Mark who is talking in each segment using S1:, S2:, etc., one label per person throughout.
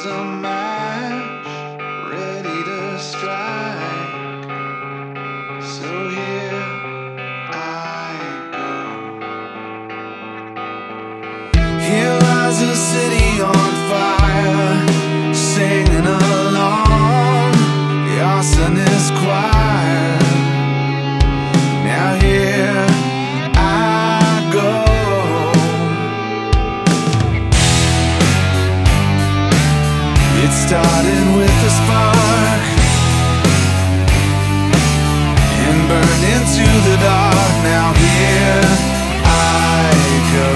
S1: was a match ready to strike. So here I go. Here lies a city on fire, singing along the arsonist choir. Now here I go. It started with a spark and burned into the dark. Now here I go.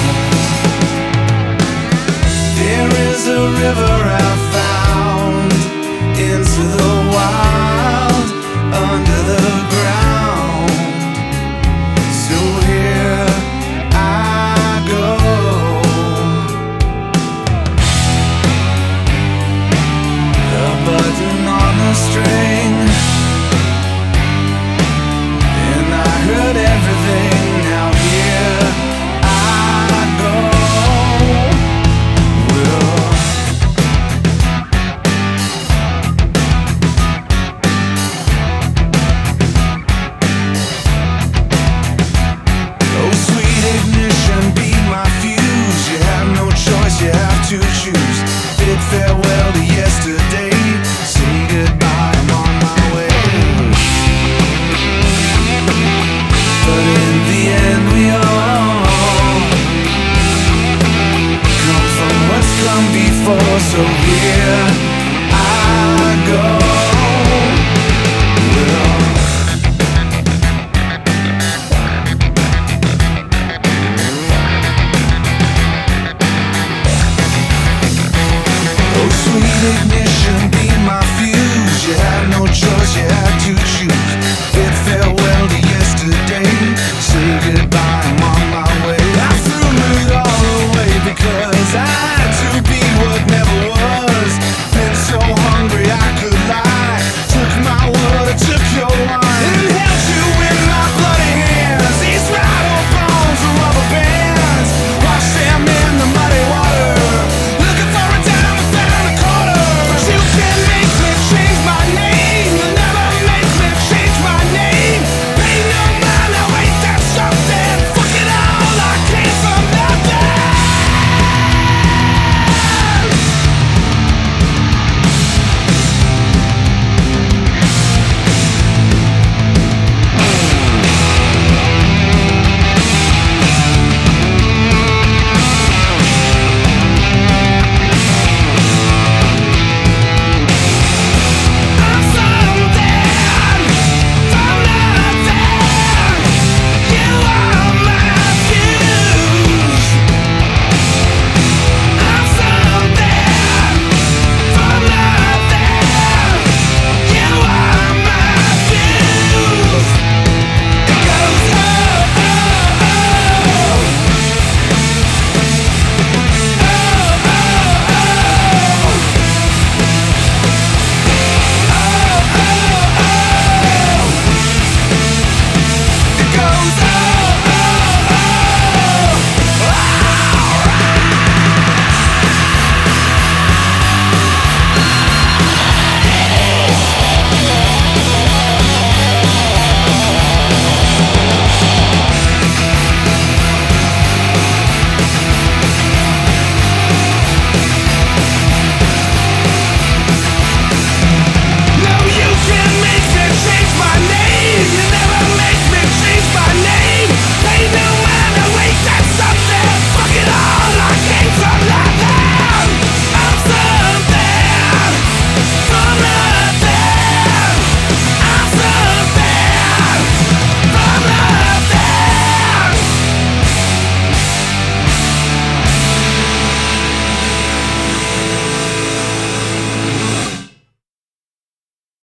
S1: There is a river I found into the wild, under the ground. So here I go. A button on the string, and I heard everything. Now here I go. Oh, sweet ignition, be my fuse. You have no choice, you have to choose. Bid farewell to yesterday. Say goodbye, I'm on my way. But in the end we all come from what's come before. So here I go. Oh, sweet ignition, be my fuse. You had no choice, you had to choose.